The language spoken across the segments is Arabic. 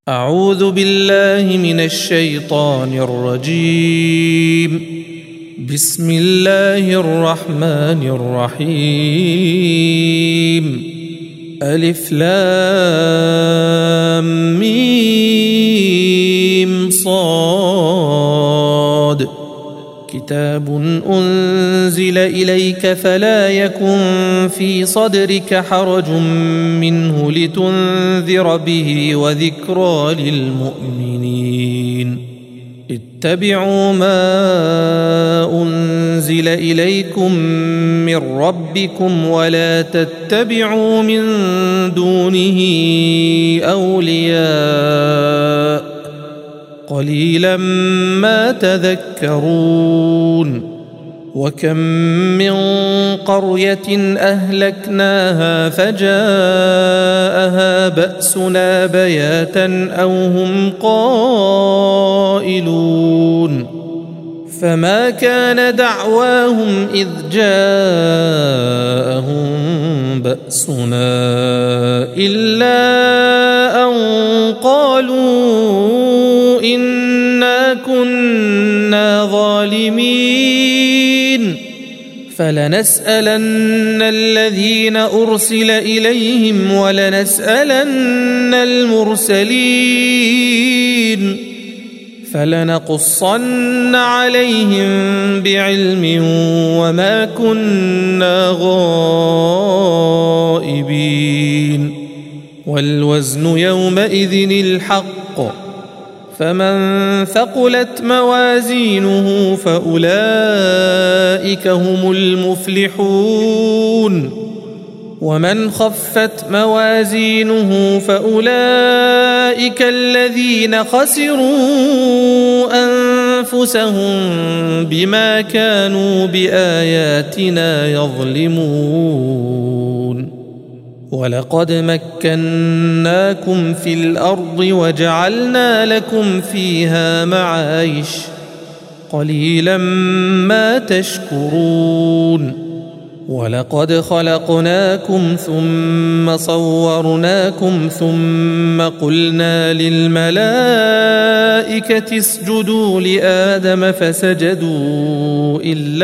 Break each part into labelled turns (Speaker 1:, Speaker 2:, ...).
Speaker 1: أعوذ بالله من الشيطان الرجيم. بسم الله الرحمن الرحيم. ألف لام ميم صاد. كتاب أنزل إليك فلا يكن في صدرك حرج منه لتنذر به وذكرى للمؤمنين. اتبعوا ما أنزل إليكم من ربكم ولا تتبعوا من دونه أولياء قليلا ما تذكرون. وكم من قرية أهلكناها فجاءها بأسنا بياتا أو هم قائلون. فما كان دعواهم إذ جاءهم بأسنا إلا أن قالوا إنا كنا ظالمين. فلنسألن الذين أرسل إليهم ولنسألن المرسلين فلنقصن عليهم بعلم وما كنا غائبين. والوزن يومئذ الحق فمن ثقلت موازينه فأولئك هم المفلحون. ومن خفت موازينه فأولئك الذين خسروا أنفسهم بما كانوا بآياتنا يظلمون. ولقد مكناكم في الأرض وجعلنا لكم فيها معايش قليلا ما تشكرون. ولقد خلقناكم ثم صورناكم ثم قلنا للملائكة اسجدوا لآدم فسجدوا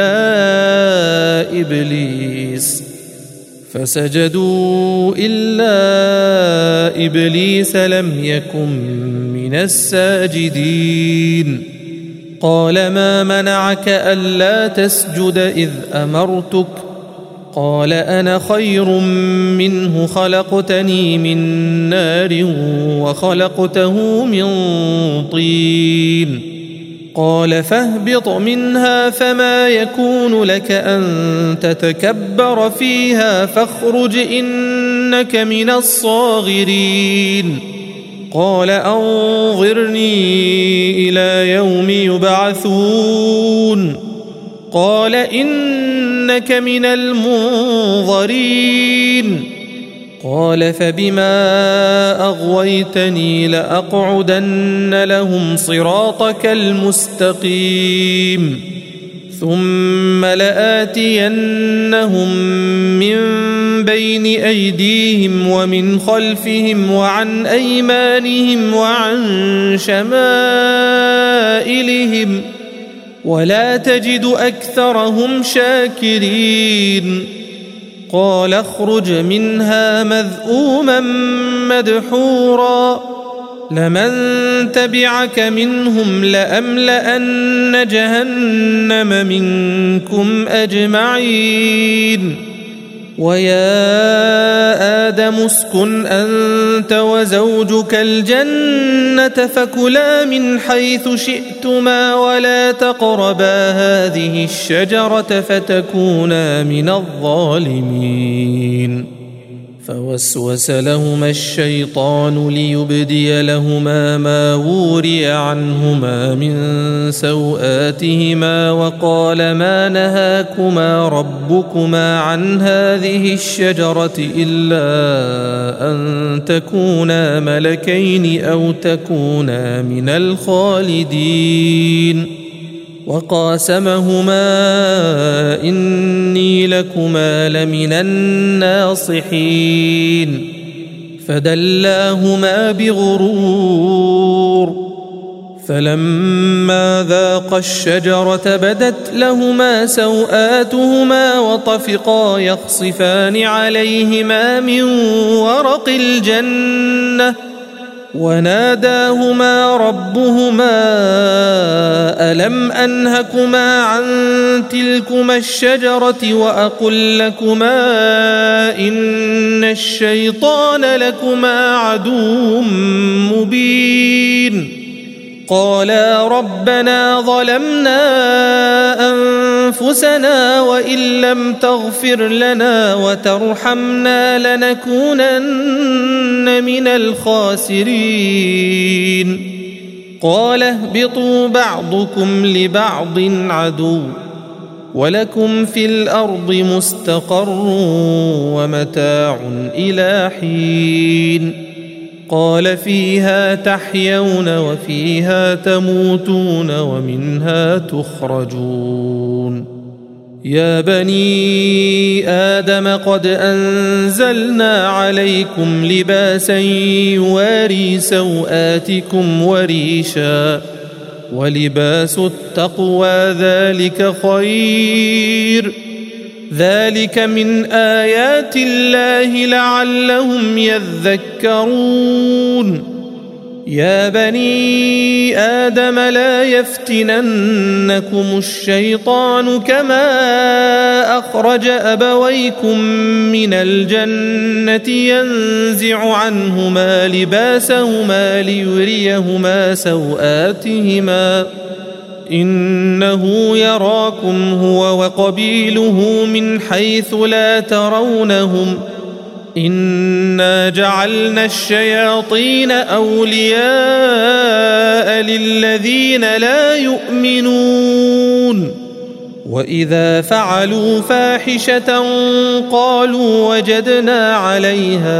Speaker 1: إلا إبليس لم يكن من الساجدين. قال ما منعك ألا تسجد إذ أمرتك؟ قال أنا خير منه خلقتني من نار وخلقته من طين. قال فاهبط منها فما يكون لك أن تتكبر فيها فاخرج إنك من الصاغرين. قال أنظرني إلى يوم يبعثون. قال إنك من المنظرين. قال فبما أغويتني لأقعدن لهم صراطك المستقيم ثم لآتينهم من بين أيديهم ومن خلفهم وعن أيمانهم وعن شمائلهم ولا تجد أكثرهم شاكرين. قال اخرج منها مذءوما مدحورا لمن تبعك منهم لأملأن جهنم منكم أجمعين. ويا آدم اسكن أنت وزوجك الجنة فكلا من حيث شئتما ولا تقربا هذه الشجرة فتكونا من الظالمين. فوسوس لهما الشيطان ليبدي لهما ما وري عنهما من سوآتهما وقال ما نهاكما ربكما عن هذه الشجرة إلا أن تكونا ملكين أو تكونا من الخالدين. وقاسمهما إني لكما لمن الناصحين فدلاهما بغرور فلما ذاقا الشجرة بدت لهما سوآتهما وطفقا يخصفان عليهما من ورق الجنة وناداهما ربهما ألم أنهكما عن تلكما الشجرة وأقل لكما إن الشيطان لكما عدو مبين قالا ربنا ظلمنا أنفسنا وإن لم تغفر لنا وترحمنا لنكونن من الخاسرين قال اهبطوا بعضكم لبعض عدو ولكم في الأرض مستقر ومتاع إلى حين قال فيها تحيون وفيها تموتون ومنها تخرجون يا بني آدم قد أنزلنا عليكم لباسا يواري سوآتكم وريشا ولباس التقوى ذلك خير ذلك من آيات الله لعلهم يذكرون يا بني آدم لا يفتننكم الشيطان كما أخرج أبويكم من الجنة ينزع عنهما لباسهما ليريهما سوآتهما إنه يراكم هو وقبيله من حيث لا ترونهم إنا جعلنا الشياطين أولياء للذين لا يؤمنون وإذا فعلوا فاحشة قالوا وجدنا عليها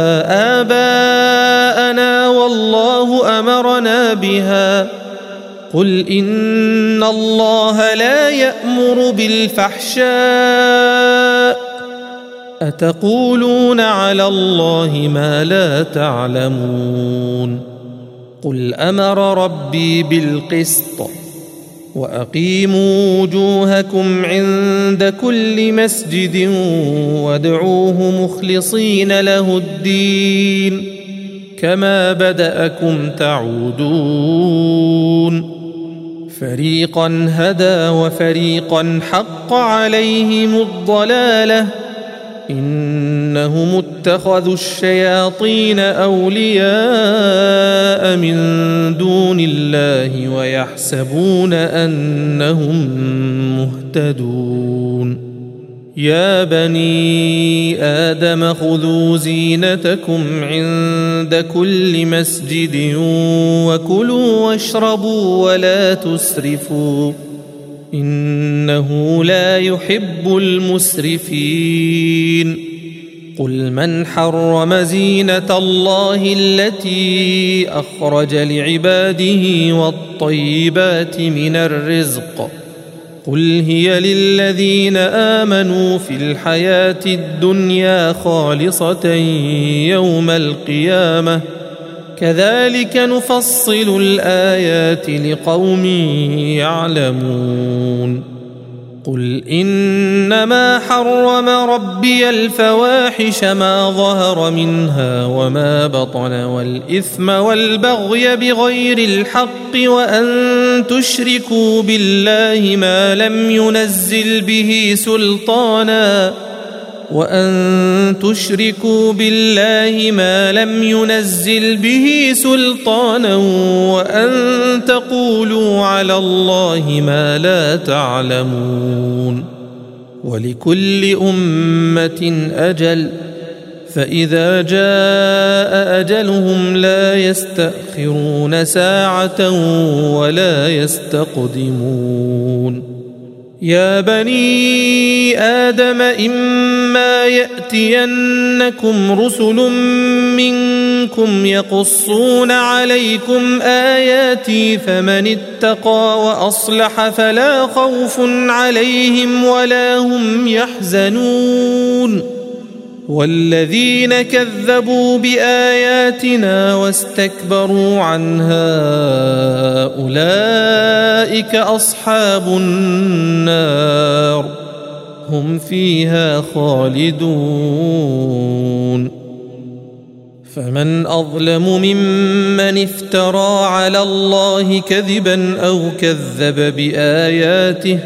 Speaker 1: آباءنا والله أمرنا بها قل إن الله لا يأمر بالفحشاء أتقولون على الله ما لا تعلمون قل أمر ربي بالقسط وأقيموا وجوهكم عند كل مسجد وادعوه مخلصين له الدين كما بدأكم تعودون فريقا هدى وفريقا حق عليهم الضلالة إنهم اتخذوا الشياطين أولياء من دون الله ويحسبون أنهم مهتدون يا بني آدم خذوا زينتكم عند كل مسجد وكلوا واشربوا ولا تسرفوا إنه لا يحب المسرفين قل من حرم زينة الله التي أخرج لعباده والطيبات من الرزق قل هي للذين آمنوا في الحياة الدنيا خالصة يوم القيامة كذلك نفصل الآيات لقوم يعلمون قل إنما حرم ربي الفواحش ما ظهر منها وما بطن والإثم والبغي بغير الحق وأن تشركوا بالله ما لم ينزل به سلطانا وأن تقولوا على الله ما لا تعلمون ولكل أمة أجل فإذا جاء أجلهم لا يستأخرون ساعة ولا يستقدمون يا بني آدم إما يأتينكم رسل منكم يقصون عليكم آياتي فمن اتقى وأصلح فلا خوف عليهم ولا هم يحزنون والذين كذبوا بآياتنا واستكبروا عنها أولئك أصحاب النار هم فيها خالدون. فمن أظلم ممن افترى على الله كذبا أو كذب بآياته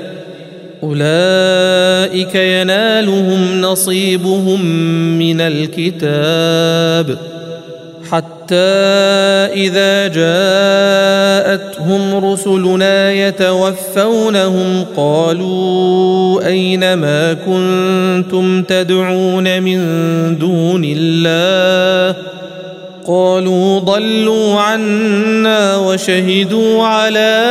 Speaker 1: أولئك ينالهم نصيبهم من الكتاب حتى إذا جاءتهم رسلنا يتوفونهم قالوا أين ما كنتم تدعون من دون الله قالوا ضلوا عنا وشهدوا على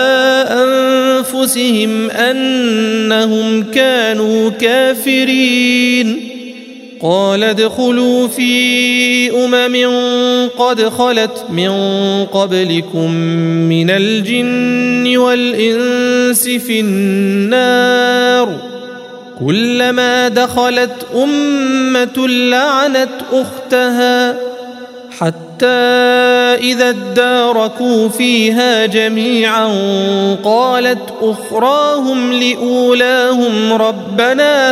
Speaker 1: أنفسهم أنهم كانوا كافرين. قال ادخلوا في قد خلت من قبلكم من الجن والإنس في النار كلما دخلت أمة لعنت أختها حتى إذا اداركوا فيها جميعا قالت أخراهم لأولاهم ربنا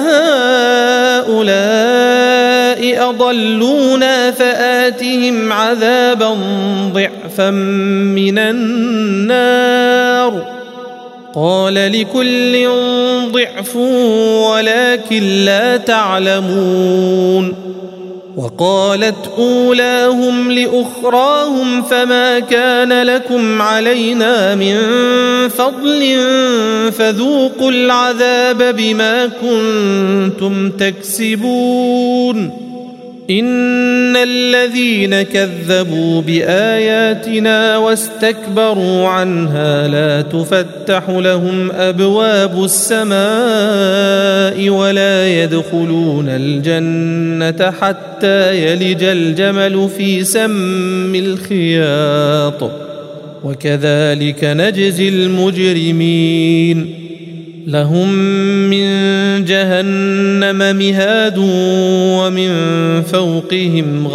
Speaker 1: هؤلاء أضلونا فآتهم عذابا ضعفا من النار قال لكل ضعف ولكن لا تعلمون. وقالت أولاهم لأخراهم فما كان لكم علينا من فضل فذوقوا العذاب بما كنتم تكسبون. إن الذين كذبوا بآياتنا واستكبروا عنها لا تفتح لهم أبواب السماء ولا يدخلون الجنة حتى يلج الجمل في سم الخياط وكذلك نجزي المجرمين. لهم من جهنم مهاد ومن فوقهم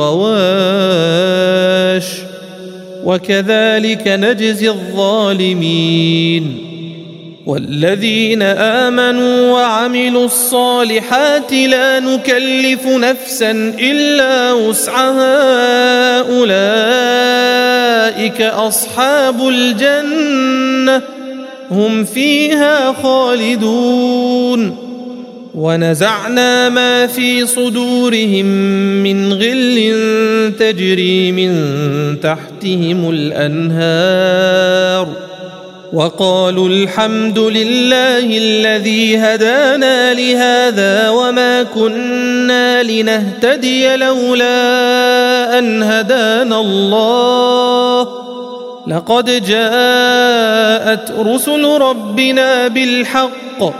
Speaker 1: غواش وكذلك نجزي الظالمين. والذين آمنوا وعملوا الصالحات لا نكلف نفسا إلا وسعها أولئك أصحاب الجنة هم فيها خالدون. ونزعنا ما في صدورهم من غل تجري من تحتهم الأنهار وقالوا الحمد لله الذي هدانا لهذا وما كنا لنهتدي لولا أن هدانا الله لقد جاءت رسل ربنا بالحق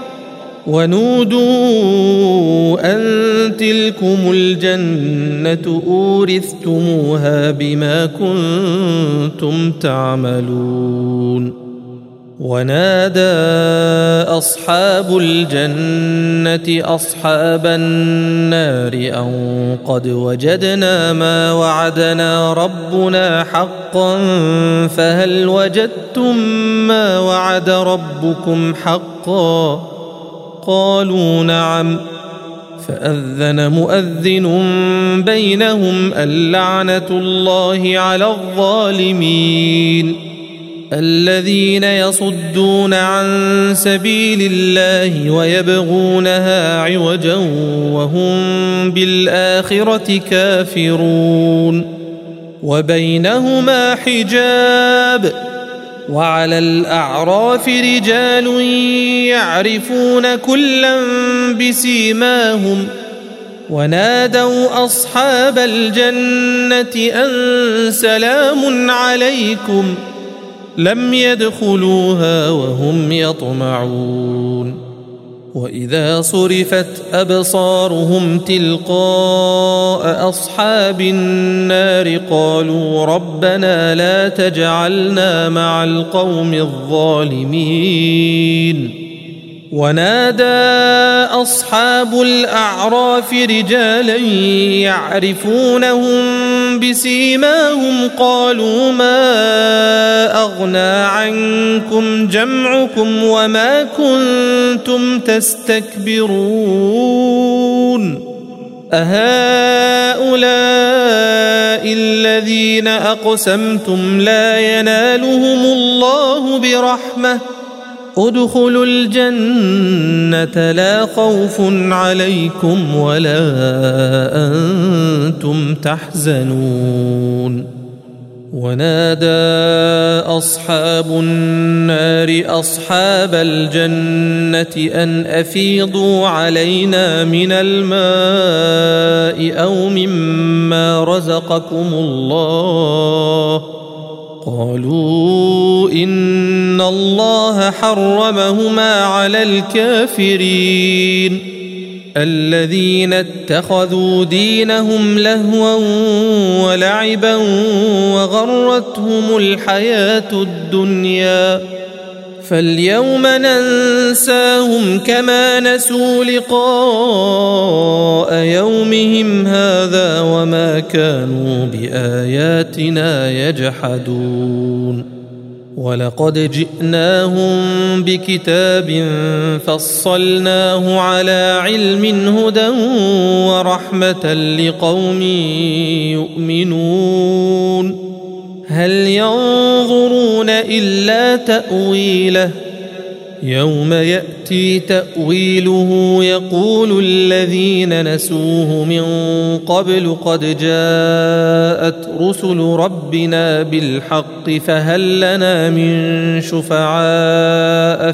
Speaker 1: ونودوا أن تلكم الجنة أورثتموها بما كنتم تعملون. ونادى أصحاب الجنة أصحاب النار أن قد وجدنا ما وعدنا ربنا حقا فهل وجدتم ما وعد ربكم حقا قالوا نعم فأذن مؤذن بينهم اللعنة الله على الظالمين الذين يصدون عن سبيل الله ويبغونها عوجا وهم بالآخرة كافرون وبينهما حجاب وعلى الأعراف رجال يعرفون كلا بسيماهم ونادوا أصحاب الجنة أن سلام عليكم لم يدخلوها وهم يطمعون وإذا صرفت أبصارهم تلقاء أصحاب النار قالوا ربنا لا تجعلنا مع القوم الظالمين ونادى أصحاب الأعراف رجالا يعرفونهم بسيماهم قالوا ما أغنى عنكم جمعكم وما كنتم تستكبرون أهؤلاء الذين أقسمتم لا ينالهم الله برحمة ادخلوا الجنة لا خوف عليكم ولا أنتم تحزنون ونادى أصحاب النار أصحاب الجنة أن أفيضوا علينا من الماء أو مما رزقكم الله قالوا إن الله حرمهما على الكافرين الذين اتخذوا دينهم لهوا ولعبا وغرتهم الحياة الدنيا فاليوم ننساهم كما نسوا لقاء يومهم هذا وما كانوا بآياتنا يجحدون ولقد جئناهم بكتاب فصلناه على علم هدى ورحمة لقوم يؤمنون هل ينظرون إلا تأويله يوم يأتي تأويله يقول الذين نسوه من قبل قد جاءت رسل ربنا بالحق فهل لنا من شفعاء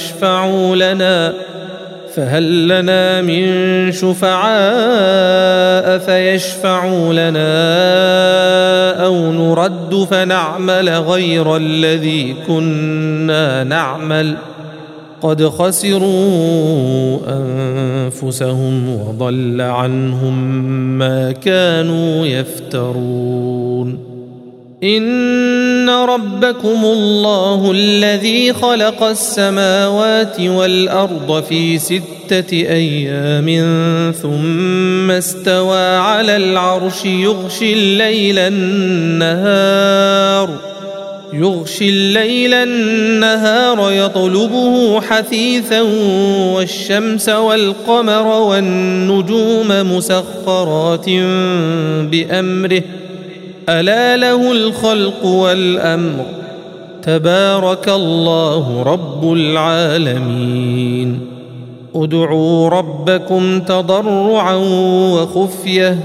Speaker 1: فيشفعوا لنا أو نرد فنعمل غير الذي كنا نعمل قد خسروا أنفسهم وضل عنهم ما كانوا يفترون إن ربكم الله الذي خلق السماوات والأرض في 6 أيام ثم استوى على العرش يغشي الليل النهار يطلبه حثيثا والشمس والقمر والنجوم مسخرات بأمره ألا له الخلق والأمر تبارك الله رب العالمين ادعوا ربكم تضرعا وخفية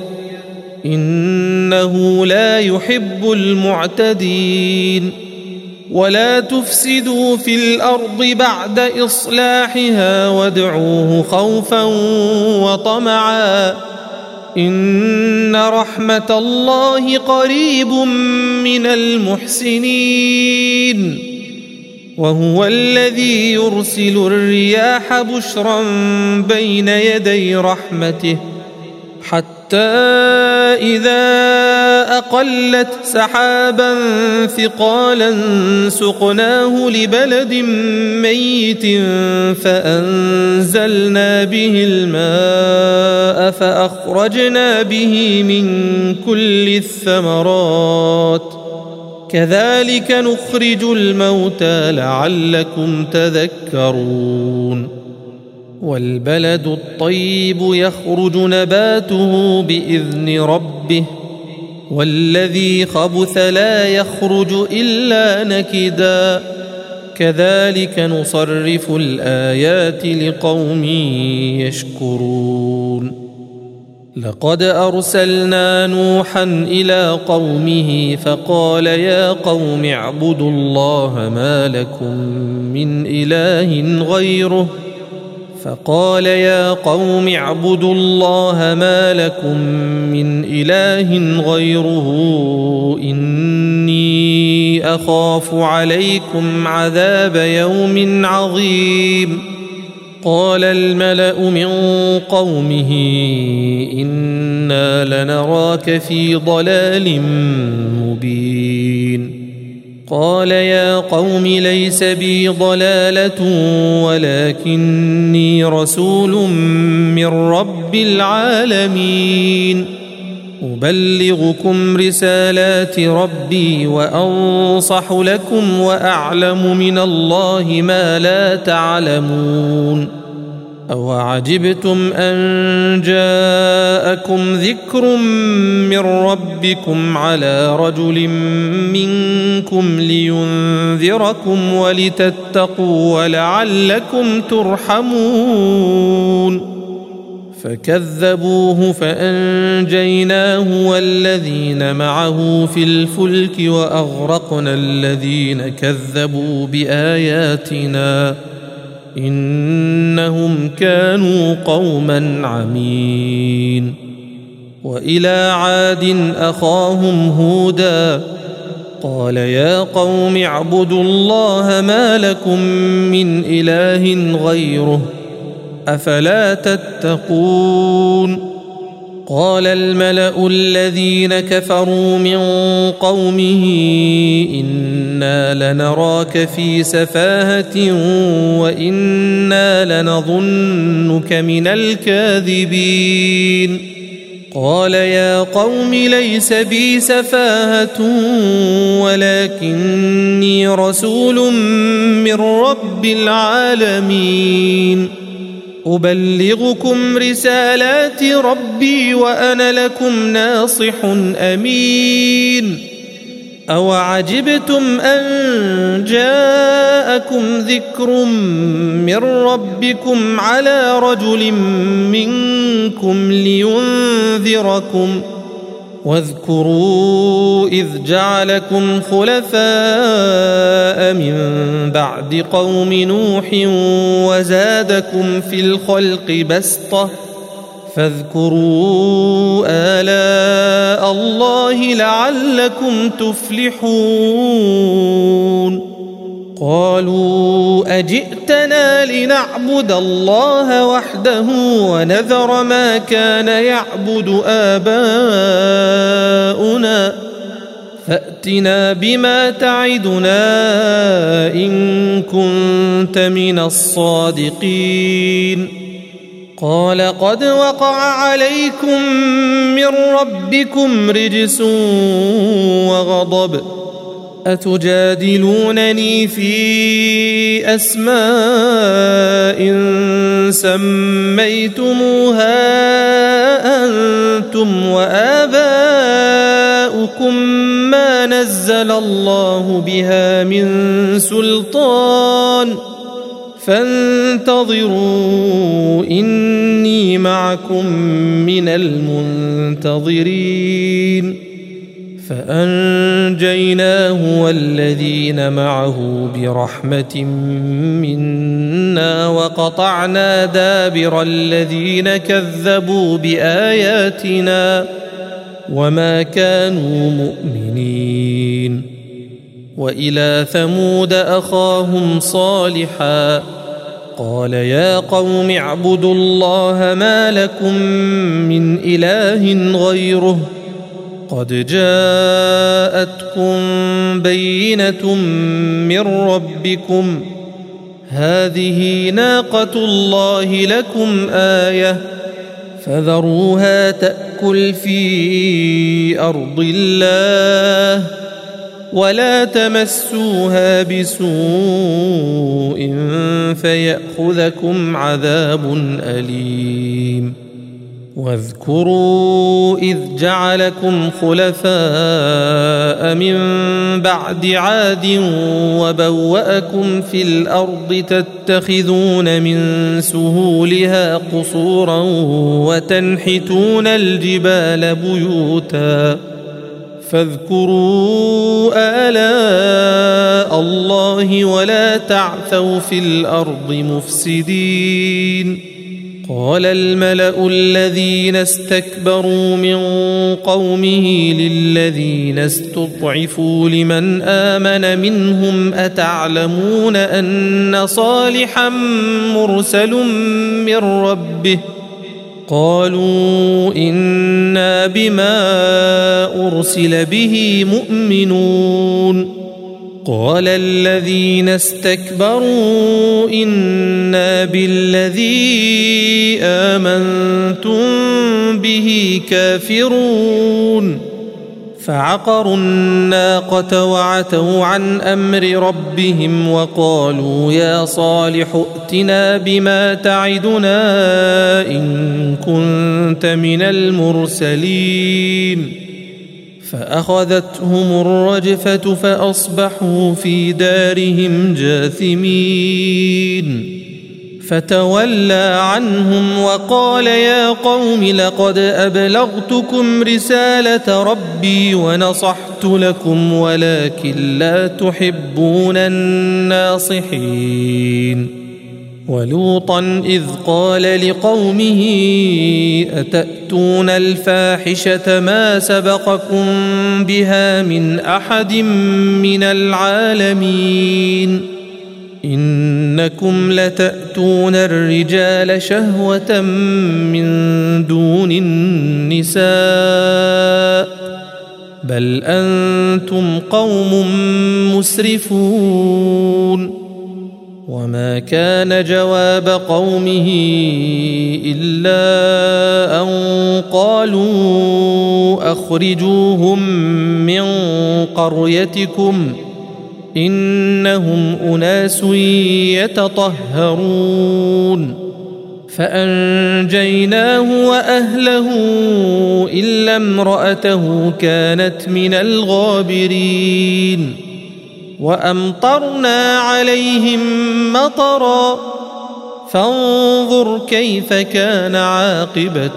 Speaker 1: إنه لا يحب المعتدين ولا تفسدوا في الأرض بعد إصلاحها وادعوه خوفا وطمعا إن رحمة الله قريب من المحسنين وهو الذي يرسل الرياح بشرا بين يدي رحمته حتى إذا أقلت سحابا ثقالا سقناه لبلد ميت فأنزلنا به الماء فأخرجنا به من كل الثمرات كذلك نخرج الموتى لعلكم تذكرون والبلد الطيب يخرج نباته بإذن ربه والذي خبث لا يخرج إلا نكدا كذلك نصرف الآيات لقوم يشكرون لقد أرسلنا نوحا إلى قومه فقال يا قوم اعبدوا الله ما لكم من إله غيره إني أخاف عليكم عذاب يوم عظيم قال الملأ من قومه إنا لنراك في ضلال مبين قال يا قوم ليس بي ضلالة ولكني رسول من رب العالمين أبلغكم رسالات ربي وأنصح لكم وأعلم من الله ما لا تعلمون أوعجبتم أن جاءكم ذكر من ربكم على رجل منكم لينذركم ولتتقوا ولعلكم ترحمون فكذبوه فأنجيناه والذين معه في الفلك وأغرقنا الذين كذبوا بآياتنا إنهم كانوا قوما عمين وإلى عاد أخاهم هودا قال يا قوم اعبدوا الله ما لكم من إله غيره أفلا تتقون قال الملأ الذين كفروا من قومه إنا لنراك في سفاهة وإنا لنظنك من الكاذبين قال يا قوم ليس بي سفاهة ولكني رسول من رب العالمين أبلغكم رسالات ربي وأنا لكم ناصح أمين أوعجبتم أن جاءكم ذكر من ربكم على رجل منكم لينذركم واذكروا إذ جعلكم خلفاء من بعد قوم نوح وزادكم في الخلق بسطة فاذكروا آلاء الله لعلكم تفلحون قالوا أجئتنا لنعبد الله وحده ونذر ما كان يعبد آباؤنا فأتنا بما تعدنا إن كنت من الصادقين قال قد وقع عليكم من ربكم رجس وغضب أتجادلونني في أسماء سميتموها أنتم وآباؤكم ما نزل الله بها من سلطان فانتظروا إني معكم من المنتظرين فأنجيناه والذين معه برحمة منا وقطعنا دابر الذين كذبوا بآياتنا وما كانوا مؤمنين وإلى ثمود أخاهم صالحا قال يا قوم اعبدوا الله ما لكم من إله غيره قد جاءتكم بينة من ربكم هذه ناقة الله لكم آية فذروها تأكل في أرض الله ولا تمسوها بسوء فيأخذكم عذاب أليم واذكروا إذ جعلكم خلفاء من بعد عاد وبوأكم في الأرض تتخذون من سهولها قصورا وتنحتون الجبال بيوتا فاذكروا آلاء الله ولا تعثوا في الأرض مفسدين قال الملأ الذين استكبروا من قومه للذين استضعفوا لمن آمن منهم أتعلمون أن صالحا مرسل من ربه قالوا إنا بما أرسل به مؤمنون قال الذين استكبروا إنا بالذي آمنتم به كافرون فعقروا الناقة وعتوا عن أمر ربهم وقالوا يا صالح ائتنا بما تعدنا إن كنت من المرسلين فأخذتهم الرجفة فأصبحوا في دارهم جاثمين فتولى عنهم وقال يا قوم لقد أبلغتكم رسالة ربي ونصحت لكم ولكن لا تحبون الناصحين ولوطا إذ قال لقومه أتأتون الفاحشة ما سبقكم بها من أحد من العالمين إنكم لتأتون الرجال شهوة من دون النساء بل أنتم قوم مسرفون وما كان جواب قومه إلا أن قالوا أخرجوهم من قريتكم إنهم أناس يتطهرون فأنجيناه وأهله إلا امرأته كانت من الغابرين وأمطرنا عليهم مطرا فانظر كيف كان عاقبة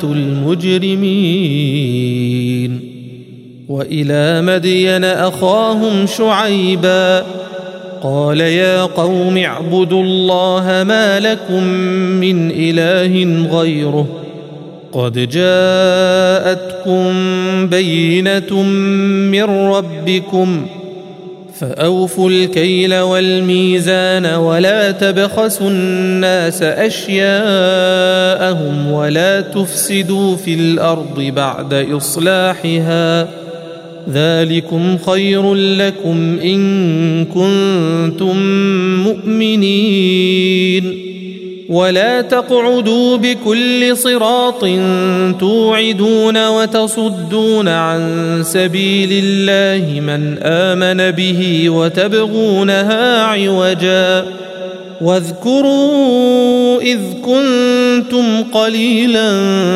Speaker 1: المجرمين وإلى مدين أخاهم شعيبا قال يا قوم اعبدوا الله ما لكم من إله غيره قد جاءتكم بينة من ربكم فأوفوا الكيل والميزان ولا تبخسوا الناس أشياءهم ولا تفسدوا في الأرض بعد إصلاحها ذلكم خير لكم إن كنتم مؤمنين ولا تقعدوا بكل صراط توعدون وتصدون عن سبيل الله من آمن به وتبغونها عوجا واذكروا إذ كنتم قليلا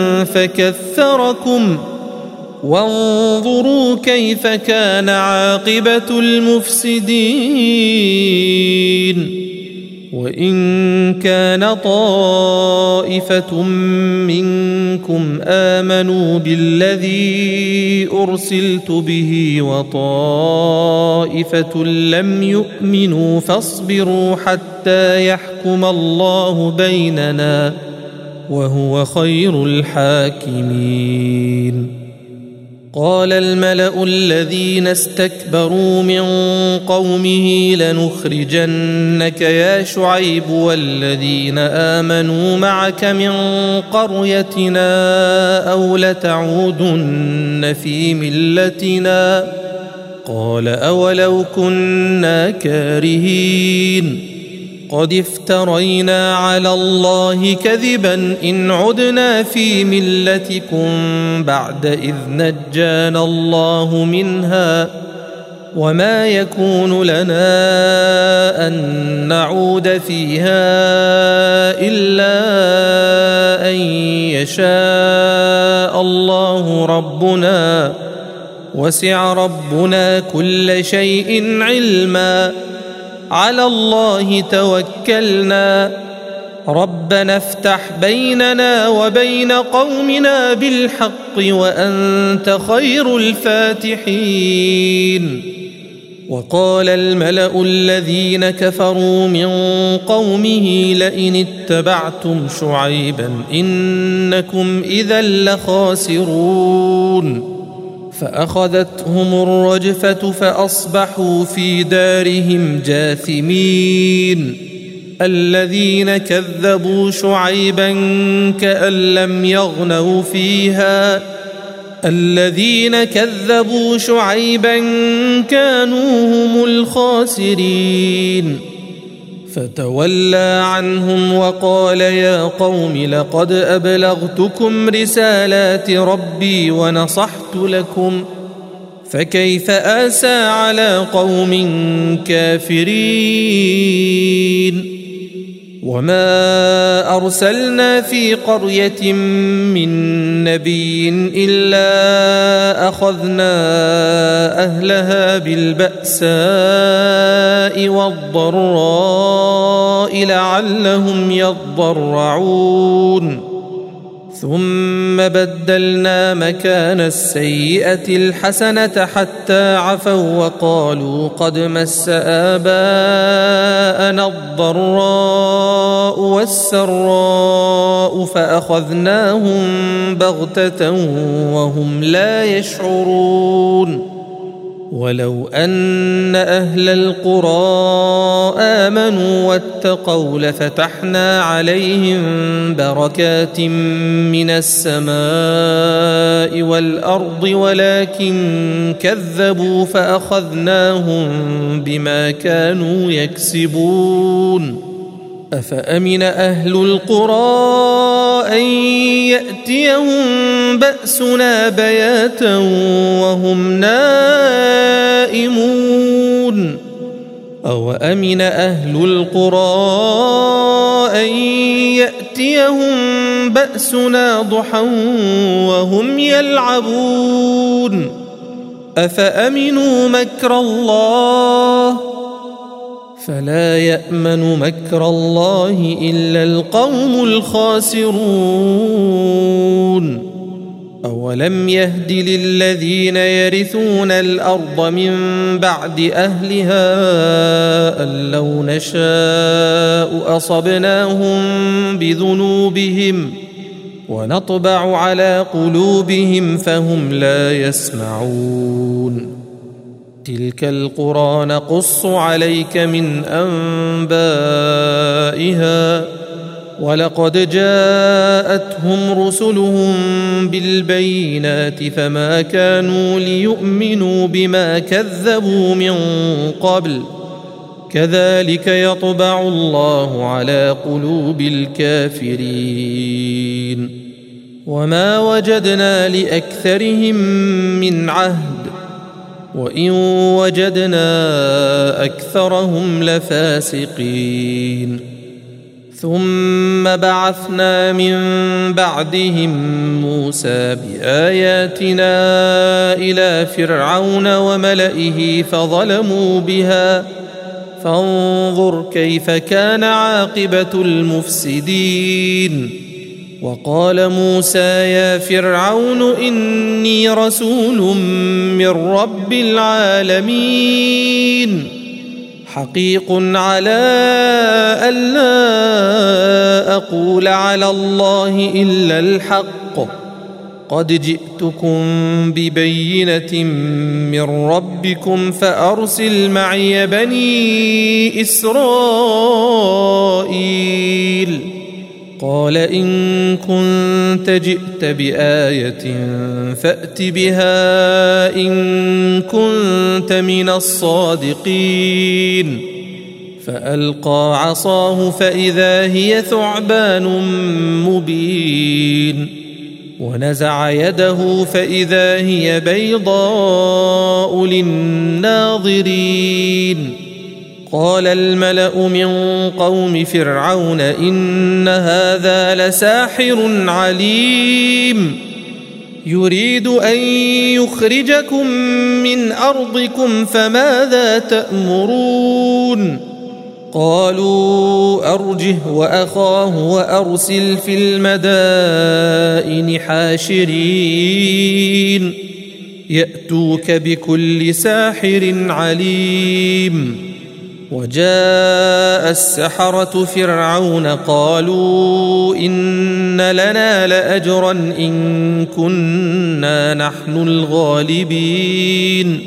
Speaker 1: فكثركم وانظروا كيف كان عاقبة المفسدين وإن كان طائفة منكم آمنوا بالذي أرسلت به وطائفة لم يؤمنوا فاصبروا حتى يحكم الله بيننا وهو خير الحاكمين قال الملأ الذين استكبروا من قومه لنخرجنك يا شعيب والذين آمنوا معك من قريتنا أو لتعودن في ملتنا قال أولو كنا كارهين قد افترينا على الله كذبا إن عدنا في ملتكم بعد إذ نجانا الله منها وما يكون لنا أن نعود فيها إلا أن يشاء الله ربنا وسع ربنا كل شيء علما على الله توكلنا ربنا افتح بيننا وبين قومنا بالحق وأنت خير الفاتحين وقال الملأ الذين كفروا من قومه لئن اتبعتم شعيبا إنكم إذا لخاسرون فأخذتهم الرجفة فأصبحوا في دارهم جاثمين الذين كذبوا شعيبا كأن لم يغنوا فيها الذين كذبوا شعيبا كانوا هم الخاسرين فتولى عنهم وقال يا قوم لقد أبلغتكم رسالات ربي ونصحت لكم فكيف آسى على قوم كافرين وما أرسلنا في قرية من نبي إلا أخذنا أهلها بالبأساء والضراء لعلهم يضرعون ثم بدلنا مكان السيئة الحسنة حتى عفوا وقالوا قد مس آباءنا الضراء والسراء فأخذناهم بغتة وهم لا يشعرون ولو أن أهل القرى آمنوا واتقوا لفتحنا عليهم بركات من السماء والأرض ولكن كذبوا فأخذناهم بما كانوا يكسبون أفأمن أهل القرى أن يأتيهم بأسنا بياتا وهم نائمون أو أمن أهل القرى أن يأتيهم بأسنا ضحى وهم يلعبون أفأمنوا مكر الله فلا يأمن مكر الله إلا القوم الخاسرون أولم يهد للذين يرثون الأرض من بعد أهلها أن لو نشاء أصبناهم بذنوبهم ونطبع على قلوبهم فهم لا يسمعون تلك القرى نقص عليك من أنبائها ولقد جاءتهم رسلهم بالبينات فما كانوا ليؤمنوا بما كذبوا من قبل كذلك يطبع الله على قلوب الكافرين وما وجدنا لأكثرهم من عهد وإن وجدنا أكثرهم لفاسقين ثم بعثنا من بعدهم موسى بآياتنا إلى فرعون وملئه فظلموا بها فانظر كيف كان عاقبة المفسدين وقال موسى يا فرعون إني رسول من رب العالمين حقيق على ألا أقول على الله إلا الحق قد جئتكم ببينة من ربكم فأرسل معي بني إسرائيل قال إن كنت جئت بآية فأت بها إن كنت من الصادقين فألقى عصاه فإذا هي ثعبان مبين ونزع يده فإذا هي بيضاء للناظرين قال الملأ من قوم فرعون إن هذا لساحر عليم يريد أن يخرجكم من أرضكم فماذا تأمرون قالوا أرجه وأخاه وأرسل في المدائن حاشرين يأتوك بكل ساحر عليم وجاء السحرة فرعون قالوا إن لنا لأجرا إن كنا نحن الغالبين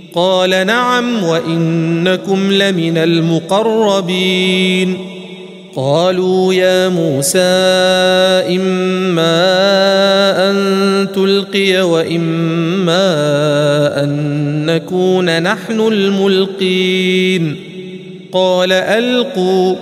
Speaker 1: قال نعم وإنكم لمن المقربين قالوا يا موسى إما أن تلقي وإما أن نكون نحن الملقين قال ألقوا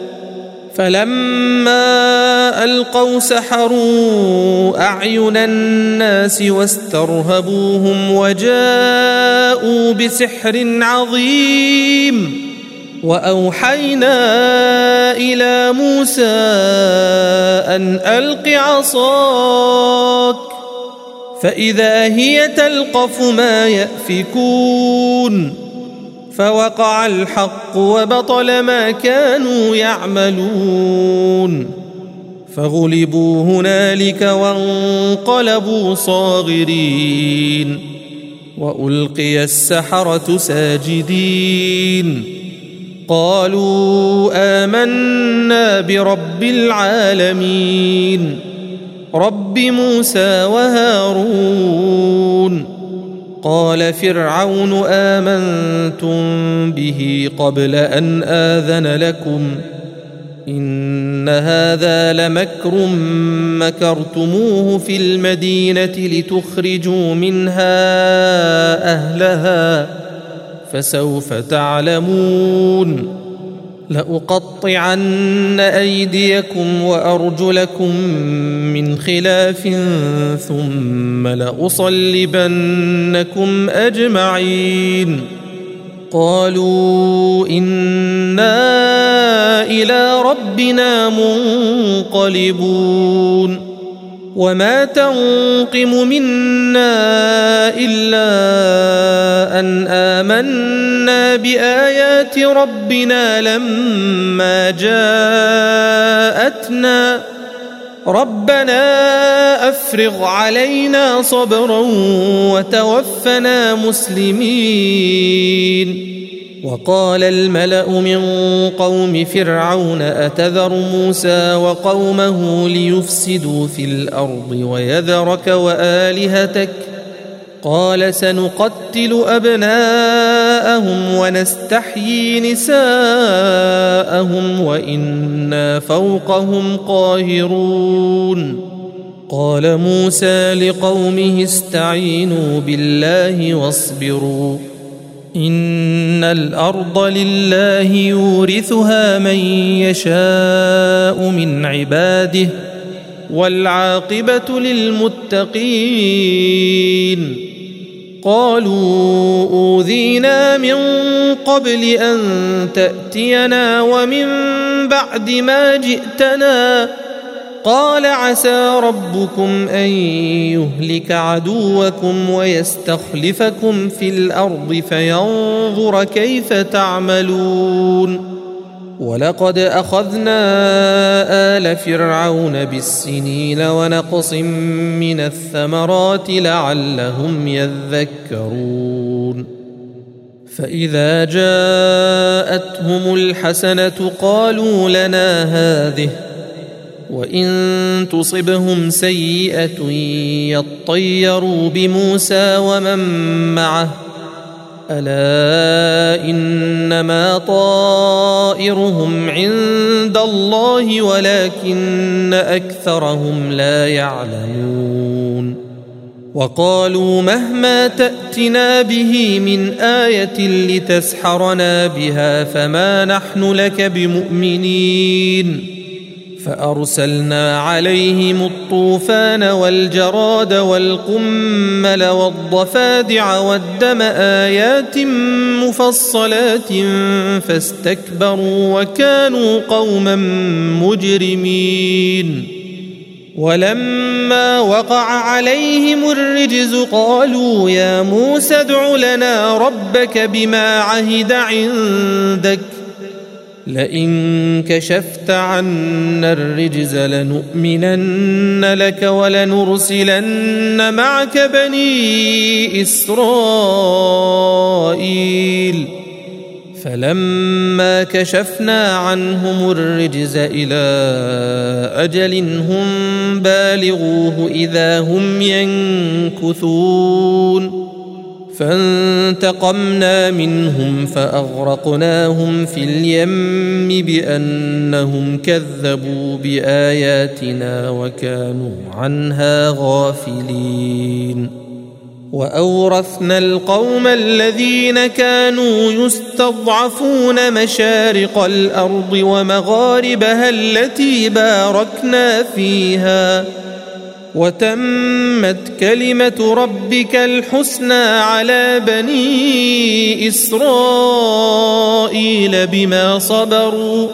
Speaker 1: فلما ألقوا سحروا أعين الناس واسترهبوهم وجاءوا بسحر عظيم وأوحينا إلى موسى أن ألق عصاك فإذا هي تلقف ما يأفكون فوقع الحق وبطل ما كانوا يعملون فغلبوا هنالك وانقلبوا صاغرين وألقي السحرة ساجدين قالوا آمنا برب العالمين رب موسى وهارون قال فرعون آمنتم به قبل أن آذن لكم إن هذا لمكر مكرتموه في المدينة لتخرجوا منها أهلها فسوف تعلمون لأقطعن أيديكم وأرجلكم من خلاف ثم لأصلبنكم أجمعين قالوا إنا إلى ربنا منقلبون وما تنقم منا إلا أن آمنا بآيات ربنا لما جاءتنا ربنا أفرغ علينا صبرا وتوفنا مسلمين وقال الملأ من قوم فرعون أتذر موسى وقومه ليفسدوا في الأرض ويذرك وآلهتك قال سنقتل أبناءهم ونستحيي نساءهم وإنا فوقهم قاهرون قال موسى لقومه استعينوا بالله واصبروا إن الأرض لله يورثها من يشاء من عباده والعاقبة للمتقين قالوا أوذينا من قبل أن تأتينا ومن بعد ما جئتنا قال عسى ربكم أن يهلك عدوكم ويستخلفكم في الأرض فينظر كيف تعملون ولقد أخذنا آل فرعون بالسنين ونقص من الثمرات لعلهم يذكرون فإذا جاءتهم الحسنة قالوا لنا هذه وإن تصبهم سيئة يطيروا بموسى ومن معه ألا إنما طائرهم عند الله ولكن أكثرهم لا يعلمون وقالوا مهما تأتنا به من آية لتسحرنا بها فما نحن لك بمؤمنين فأرسلنا عليهم الطوفان والجراد والقمل والضفادع والدم آيات مفصلات فاستكبروا وكانوا قوما مجرمين ولما وقع عليهم الرجز قالوا يا موسى ادع لنا ربك بما عهد عندك لئن كشفت عنا الرجز لنؤمنن لك ولنرسلن معك بني إسرائيل فلما كشفنا عنهم الرجز إلى أجل هم بالغوه إذا هم ينكثون فانتقمنا منهم فأغرقناهم في اليم بأنهم كذبوا بآياتنا وكانوا عنها غافلين. وأورثنا القوم الذين كانوا يستضعفون مشارق الأرض ومغاربها التي باركنا فيها، وتمت كلمة ربك الحسنى على بني إسرائيل بما صبروا،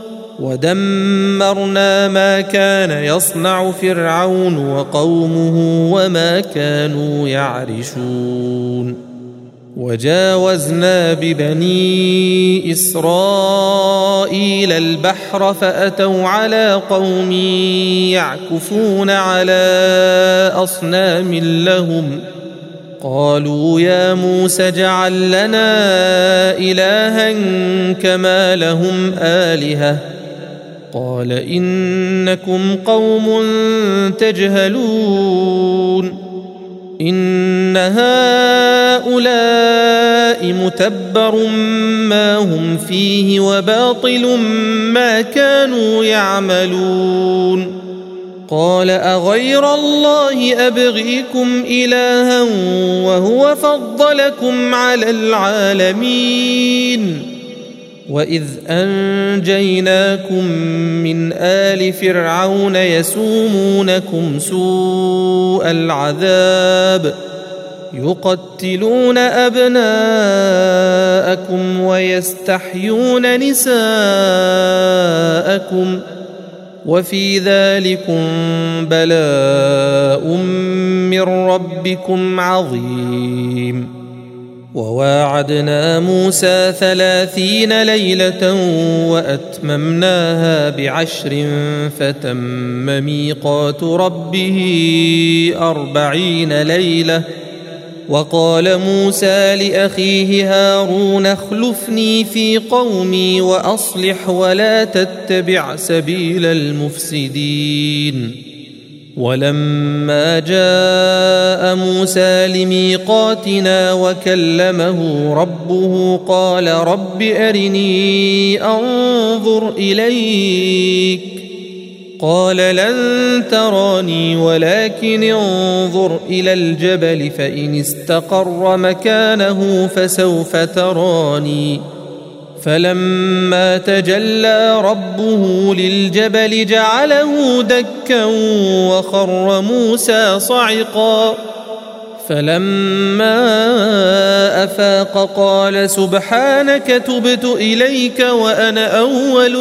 Speaker 1: ودمرنا ما كان يصنع فرعون وقومه وما كانوا يعرشون. وجاوزنا ببني إسرائيل البحر فأتوا على قوم يعكفون على أصنام لهم، قالوا يا موسى اجعل لنا إلها كما لهم آلهة، قال إنكم قوم تجهلون. إن هؤلاء متبر ما هم فيه وباطل ما كانوا يعملون. قال أغير الله أبغيكم إلها وهو فضلكم على العالمين، وإذ أنجيناكم من آل فرعون يسومونكم سوء العذاب يقتلون أبناءكم ويستحيون نساءكم، وفي ذلكم بلاء من ربكم عظيم. وواعدنا موسى 30 ليلة وأتممناها ب10 فتم ميقات ربه 40 ليلة. وقال موسى لأخيه هارون اخلفني في قومي وأصلح ولا تتبع سبيل المفسدين. ولما جاء موسى لميقاتنا وكلمه ربه قال رب أرني أنظر إليك، قال لن تراني ولكن انظر إلى الجبل فإن استقر مكانه فسوف تراني. فلما تجلى ربه للجبل جعله دكا وخر موسى صعقا، فلما أفاق قال سبحانك تبت إليك وأنا أول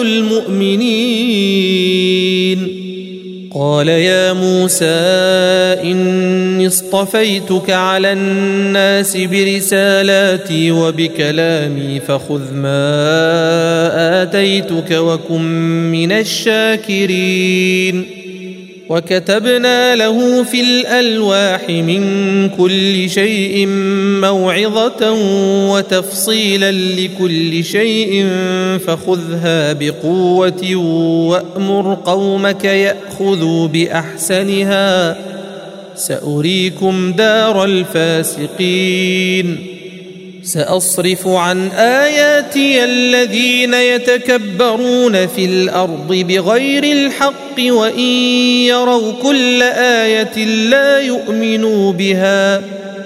Speaker 1: المؤمنين. قال يا موسى إني اصطفيتك على الناس برسالاتي وبكلامي فخذ ما آتيتك وكن من الشاكرين. وكتبنا له في الألواح من كل شيء موعظة وتفصيلا لكل شيء فخذها بقوة وأمر قومك يأخذوا بأحسنها سأريكم دار الفاسقين. سأصرف عن آياتي الذين يتكبرون في الأرض بغير الحق وإن يروا كل آية لا يؤمنوا بها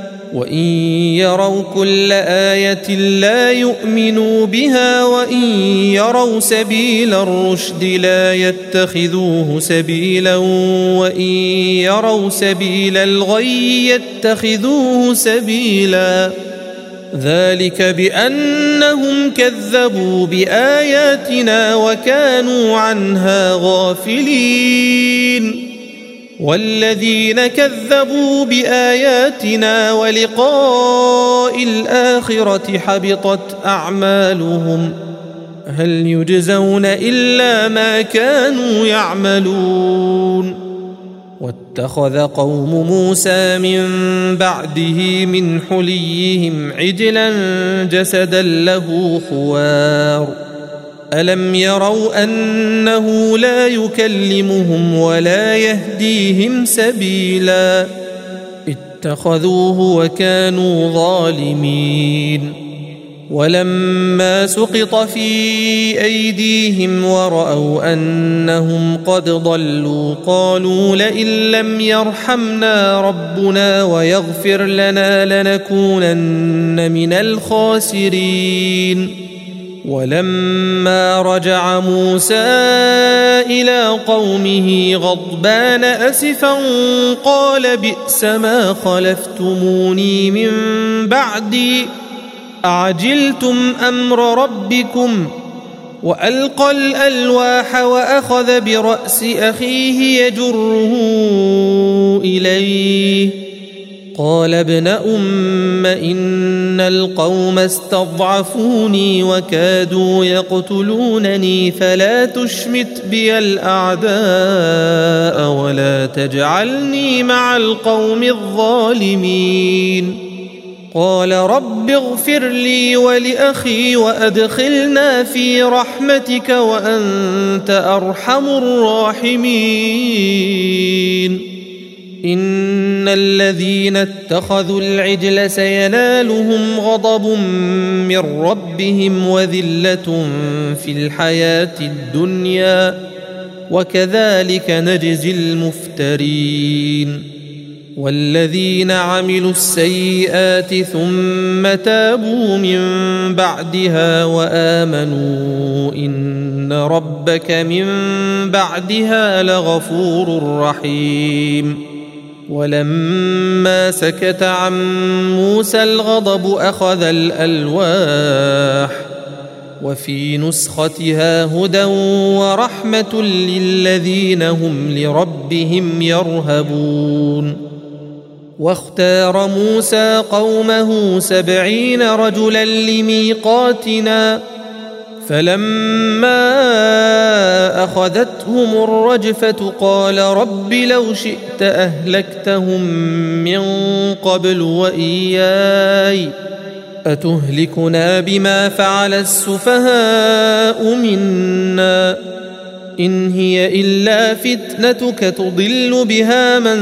Speaker 1: وإن يروا سبيل الرشد لا يتخذوه سبيلا وإن يروا سبيل الغي يتخذوه سبيلا. ذلك بأنهم كذبوا بآياتنا وكانوا عنها غافلين. والذين كذبوا بآياتنا ولقاء الآخرة حبطت أعمالهم هل يجزون إلا ما كانوا يعملون. واتخذ قوم موسى من بعده من حليهم عجلا جسدا له خوار ألم يروا أنه لا يكلمهم ولا يهديهم سبيلا فاتخذوه وكانوا ظالمين. ولما سقط في أيديهم ورأوا أنهم قد ضلوا قالوا لئن لم يرحمنا ربنا ويغفر لنا لنكونن من الخاسرين. ولما رجع موسى إلى قومه غضبان أسفا قال بئس ما خلفتموني من بعدي أعجلتم أمر ربكم. وألقى الألواح وأخذ برأس أخيه يجره إليه قال ابن أم إن القوم استضعفوني وكادوا يقتلونني فلا تشمت بي الأعداء ولا تجعلني مع القوم الظالمين. قال رب اغفر لي ولأخي وأدخلنا في رحمتك وأنت أرحم الراحمين. إن الذين اتخذوا العجل سينالهم غضب من ربهم وذلة في الحياة الدنيا وكذلك نجزي المفترين. والذين عملوا السيئات ثم تابوا من بعدها وآمنوا إن ربك من بعدها لغفور رحيم. ولما سكت عن موسى الغضب أخذ الألواح وفي نسختها هدى ورحمة للذين هم لربهم يرهبون. واختار موسى قومه 70 رجلا لميقاتنا فلما أخذتهم الرجفة قال رب لو شئت أهلكتهم من قبل وإياي أتهلكنا بما فعل السفهاء منا إن هي إلا فتنتك تضل بها من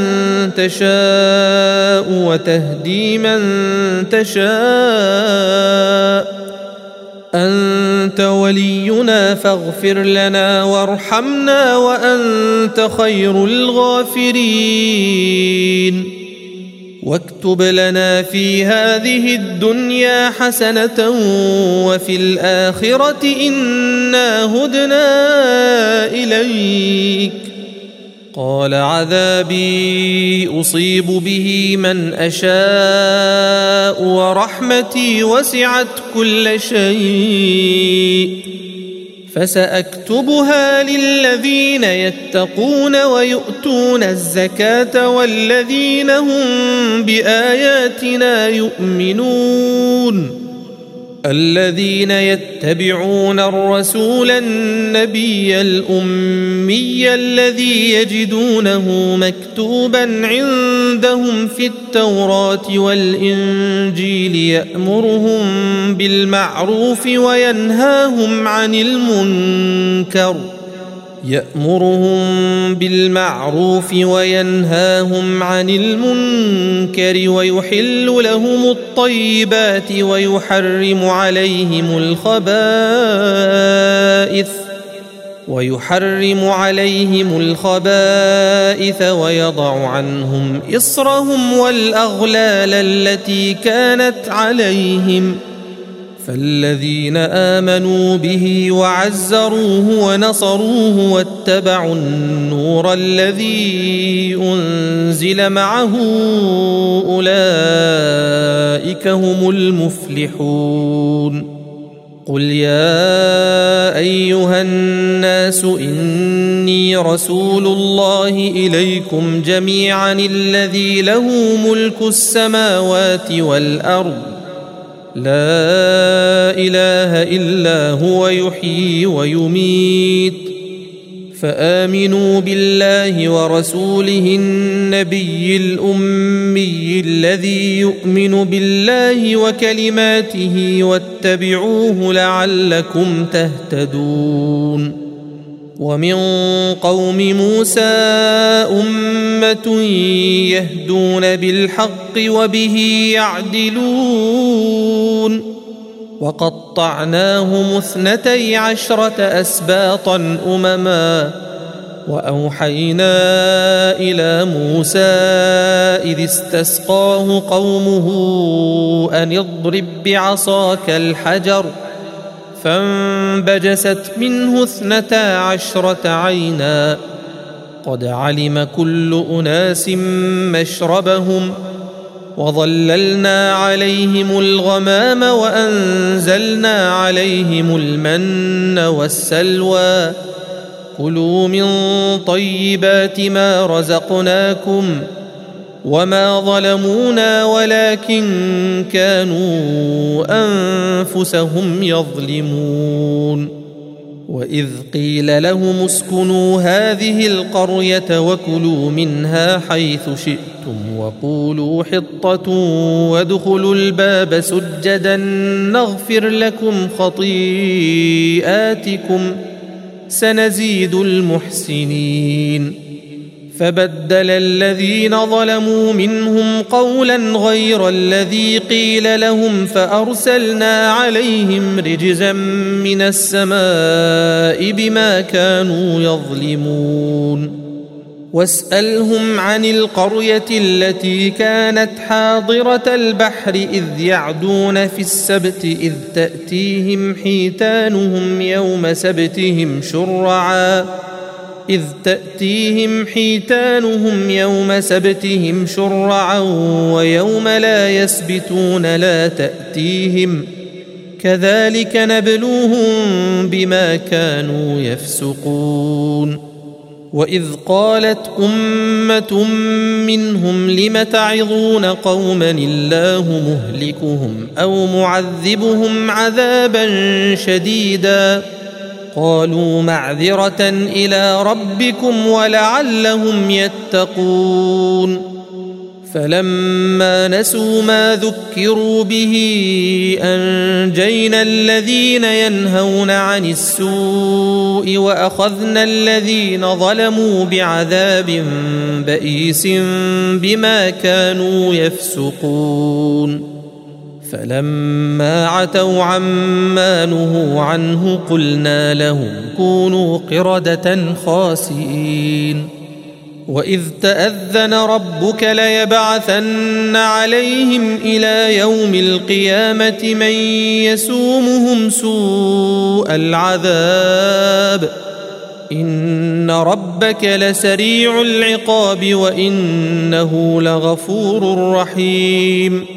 Speaker 1: تشاء وتهدي من تشاء أنت ولينا فاغفر لنا وارحمنا وأنت خير الغافرين. واكتب لنا في هذه الدنيا حسنة وفي الآخرة إنا هدنا إليك. قال عذابي أصيب به من أشاء ورحمتي وسعت كل شيء فسأكتبها للذين يتقون ويؤتون الزكاة والذين هم بآياتنا يؤمنون. الذين يتبعون الرسول النبي الأمي الذي يجدونه مكتوبا عندهم في التوراة والإنجيل يأمرهم بالمعروف وينهاهم عن المنكر ويحل لهم الطيبات ويحرم عليهم الخبائث ويضع عنهم إصرهم والأغلال التي كانت عليهم. فالذين آمنوا به وعزروه ونصروه واتبعوا النور الذي أنزل معه أولئك هم المفلحون. قل يا أيها الناس إني رسول الله إليكم جميعا الذي له ملك السماوات والأرض لا إله إلا هو يحيي ويميت فآمنوا بالله ورسوله النبي الأمي الذي يؤمن بالله وكلماته واتبعوه لعلكم تهتدون. ومن قوم موسى أمة يهدون بالحق وبه يعدلون وقطعناهم 12 أسباطا أمما وأوحينا إلى موسى إذ استسقاه قومه أن اضرب بعصاك الحجر فانبجست منه 12 عينا قد علم كل أناس مشربهم وظللنا عليهم الغمام وأنزلنا عليهم المن والسلوى كلوا من طيبات ما رزقناكم وما ظلمونا ولكن كانوا أنفسهم يظلمون وإذ قيل لهم اسكنوا هذه القرية وكلوا منها حيث شئتم وقولوا حطة وادخلوا الباب سجدا نغفر لكم خطيئاتكم سنزيد المحسنين فبدل الذين ظلموا منهم قولا غير الذي قيل لهم فأرسلنا عليهم رجزا من السماء بما كانوا يظلمون واسألهم عن القرية التي كانت حاضرة البحر إذ يعدون في السبت إذ تأتيهم حيتانهم يوم سبتهم شرعا ويوم لا يسبتون لا تأتيهم كذلك نبلوهم بما كانوا يفسقون وإذ قالت أمة منهم لم تعظون قوما الله مهلكهم أو معذبهم عذابا شديدا قالوا معذرة إلى ربكم ولعلهم يتقون فلما نسوا ما ذكروا به أنجينا الذين ينهون عن السوء وأخذنا الذين ظلموا بعذاب بئيس بما كانوا يفسقون فلما عتوا عما نهوا عنه قلنا لهم كونوا قردة خاسئين وإذ تأذن ربك ليبعثن عليهم إلى يوم القيامة من يسومهم سوء العذاب إن ربك لسريع العقاب وإنه لغفور رحيم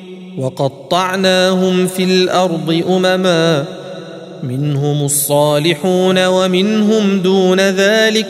Speaker 1: وقطعناهم في الأرض أمما منهم الصالحون ومنهم دون ذلك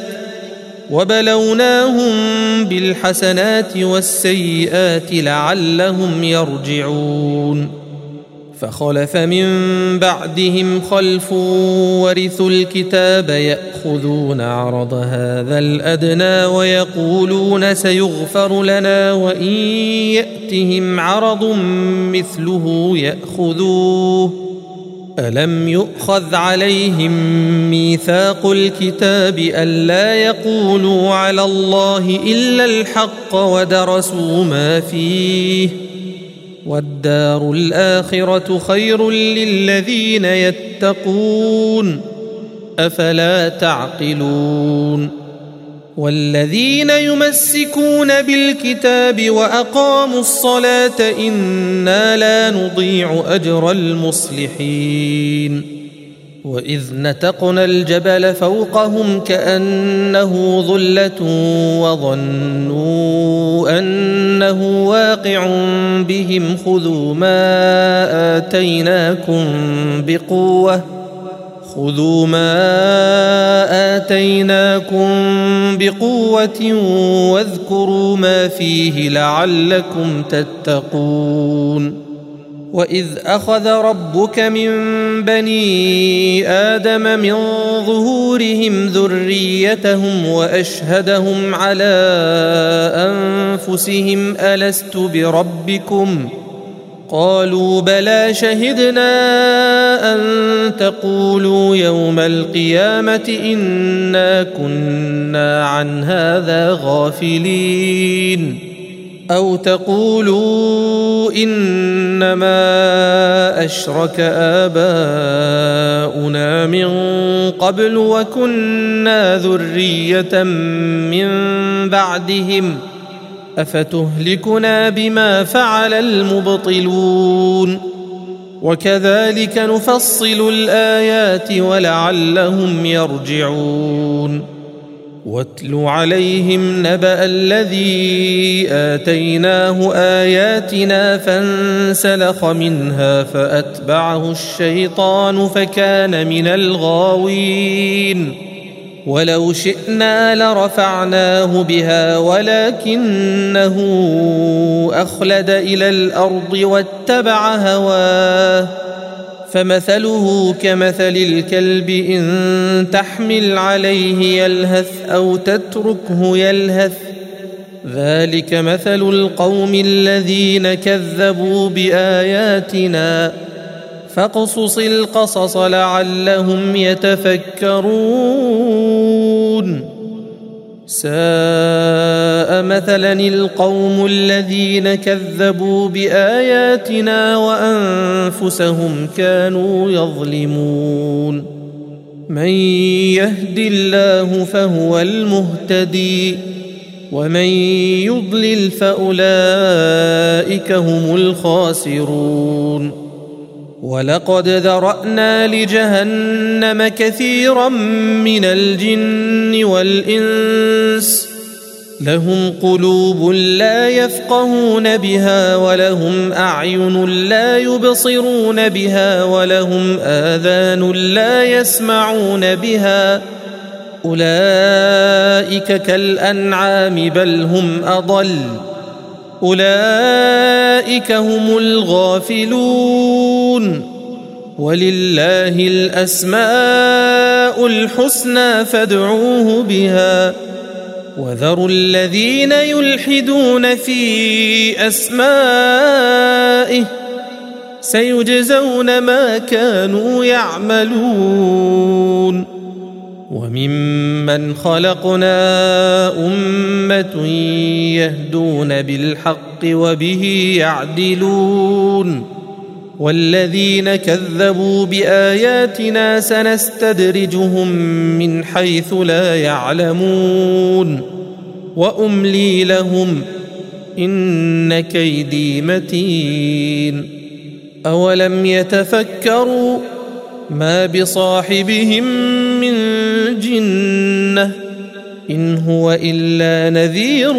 Speaker 1: وبلوناهم بالحسنات والسيئات لعلهم يرجعون فخلف من بعدهم خلف ورثوا الكتاب يأخذون عرض هذا الأدنى ويقولون سيغفر لنا وإن يأتهم عرض مثله يأخذوه ألم يؤخذ عليهم ميثاق الكتاب ألا يقولوا على الله إلا الحق ودرسوا ما فيه والدار الآخرة خير للذين يتقون أفلا تعقلون والذين يمسكون بالكتاب وأقاموا الصلاة إنا لا نضيع أجر المصلحين وإذ نتقنا الجبل فوقهم كأنه ظلة وظنوا أنه واقع بهم خذوا ما آتيناكم بقوة واذكروا ما فيه لعلكم تتقون وإذ أخذ ربك من بني آدم من ظهورهم ذريتهم وأشهدهم على أنفسهم ألست بربكم قالوا بلى شهدنا أن تقولوا يوم القيامة إنا كنا عن هذا غافلين أو تقولوا إنما أشرك آباؤنا من قبل وكنا ذرية من بعدهم أفتهلكنا بما فعل المبطلون وكذلك نفصل الآيات ولعلهم يرجعون واتل عليهم نبأ الذي آتيناه آياتنا فانسلخ منها فأتبعه الشيطان فكان من الغاوين ولو شئنا لرفعناه بها ولكنه أخلد إلى الأرض واتبع هواه فمثله كمثل الكلب إن تحمل عليه يلهث أو تتركه يلهث ذلك مثل القوم الذين كذبوا بآياتنا فاقصص القصص لعلهم يتفكرون ساء مثلا القوم الذين كذبوا بآياتنا وأنفسهم كانوا يظلمون من يهد الله فهو المهتدي ومن يضلل فأولئك هم الخاسرون ولقد ذرأنا لجهنم كثيرا من الجن والإنس لهم قلوب لا يفقهون بها ولهم أعين لا يبصرون بها ولهم آذان لا يسمعون بها أولئك كالأنعام بل هم أضل أولئك هم الغافلون ولله الأسماء الحسنى فادعوه بها وذروا الذين يلحدون في أسمائه سيجزون ما كانوا يعملون وممن خلقنا أمة يهدون بالحق وبه يعدلون والذين كذبوا بآياتنا سنستدرجهم من حيث لا يعلمون وأملي لهم إن كيدي متين أولم يتفكروا ما بصاحبهم من جنة إن هو إلا نذير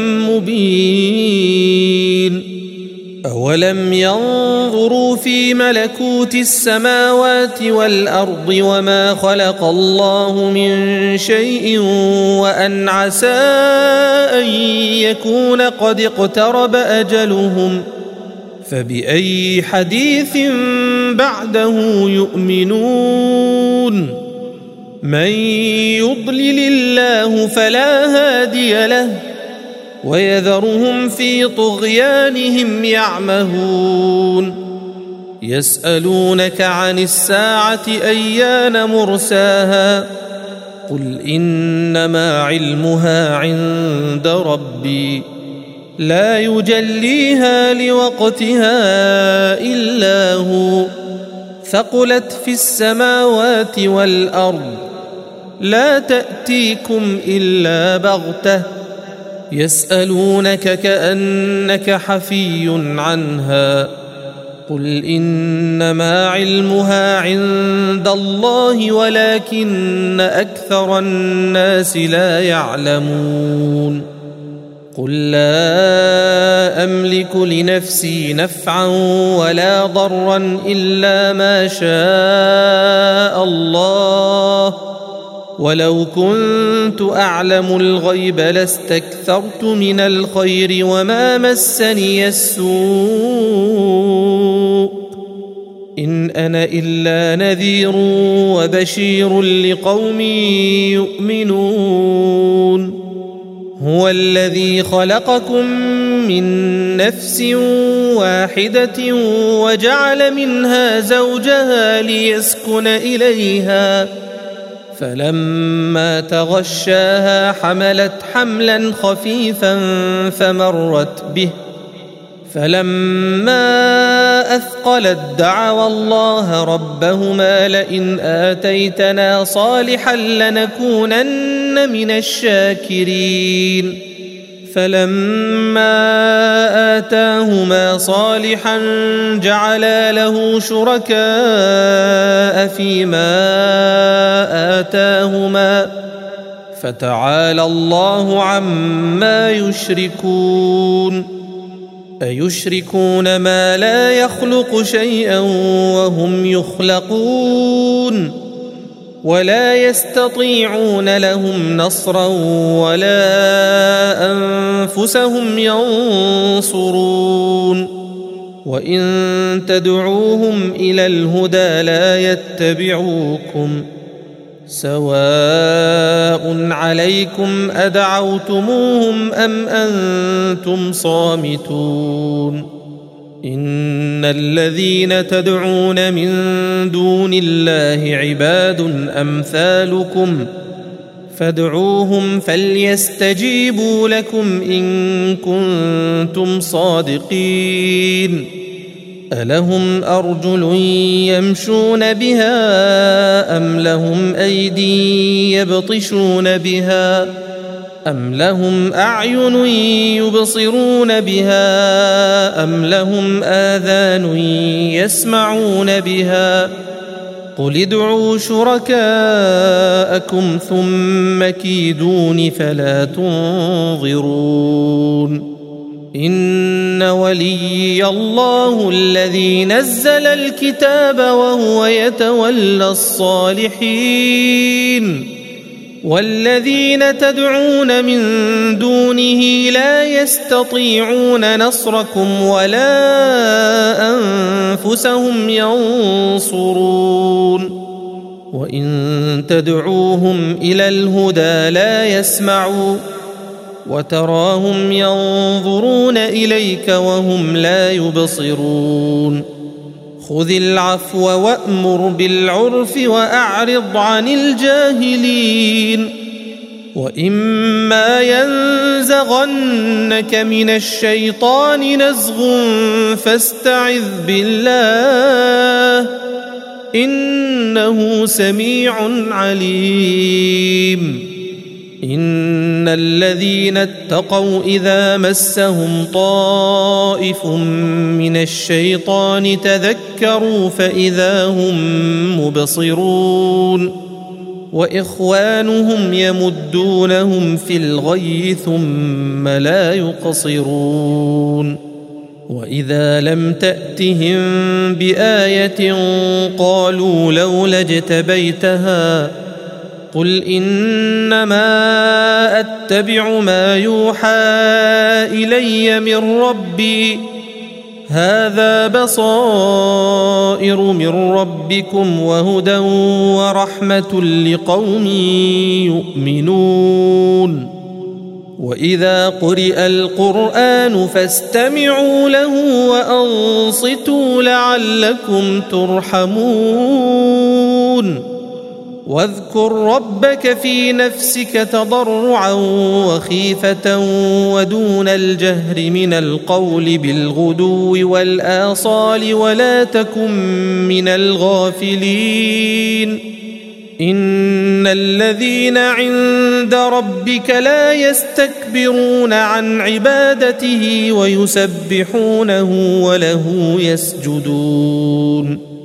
Speaker 1: مبين أولم ينظروا في ملكوت السماوات والأرض وما خلق الله من شيء وأن عسى أن يكون قد اقترب أجلهم فبأي حديث بعده يؤمنون من يضلل الله فلا هادي له ويذرهم في طغيانهم يعمهون يسألونك عن الساعة أيان مرساها قل إنما علمها عند ربي لا يجليها لوقتها إلا هو ثقلت في السماوات والأرض لا تأتيكم إلا بغتة يسألونك كأنك حفي عنها قل إنما علمها عند الله ولكن أكثر الناس لا يعلمون قل لا أملك لنفسي نفعا ولا ضرا إلا ما شاء الله ولو كنت أعلم الغيب لاستكثرت من الخير وما مسني السوء إن أنا إلا نذير وبشير لقوم يؤمنون هو الذي خلقكم من نفس واحدة وجعل منها زوجها ليسكن إليها فلما تغشاها حملت حملا خفيفا فمرت به فلما أثقلت دعوا الله ربهما لئن آتيتنا صالحا لنكونن من الشاكرين فلما آتاهما صالحا جعلا له شركاء فيما آتاهما فتعالى الله عما يشركون أيشركون ما لا يخلق شيئا وهم يخلقون ولا يستطيعون لهم نصرا ولا أنفسهم ينصرون وإن تدعوهم إلى الهدى لا يتبعوكم سواء عليكم أدعوتموهم أم أنتم صامتون إن الذين تدعون من دون الله عباد أمثالكم فادعوهم فليستجيبوا لكم إن كنتم صادقين ألهم أرجل يمشون بها أم لهم أيدي يبطشون بها أم لهم أعين يبصرون بها أم لهم آذان يسمعون بها قل ادعوا شركاءكم ثم كيدون فلا تنظرون إن وليي الله الذي نزل الكتاب وهو يتولى الصالحين والذين تدعون من دونه لا يستطيعون نصركم ولا أنفسهم ينصرون وإن تدعوهم إلى الهدى لا يسمعوا وتراهم ينظرون إليك وهم لا يبصرون خذ العفو وأمر بالعرف وأعرض عن الجاهلين وإما ينزغنك من الشيطان نزغ فاستعذ بالله إنه سميع عليم إن الذين اتقوا إذا مسهم طائف من الشيطان تذكروا فإذا هم مبصرون وإخوانهم يمدونهم في الغي ثم لا يقصرون وإذا لم تأتهم بآية قالوا لولا اجتبيتها قل إنما أتبع ما يوحى إلي من ربي هذا بصائر من ربكم وهدى ورحمة لقوم يؤمنون وإذا قرئ القرآن فاستمعوا له وأنصتوا لعلكم ترحمون واذكر ربك في نفسك تضرعا وخيفة ودون الجهر من القول بالغدو والآصال ولا تكن من الغافلين إن الذين عند ربك لا يستكبرون عن عبادته ويسبحونه وله يسجدون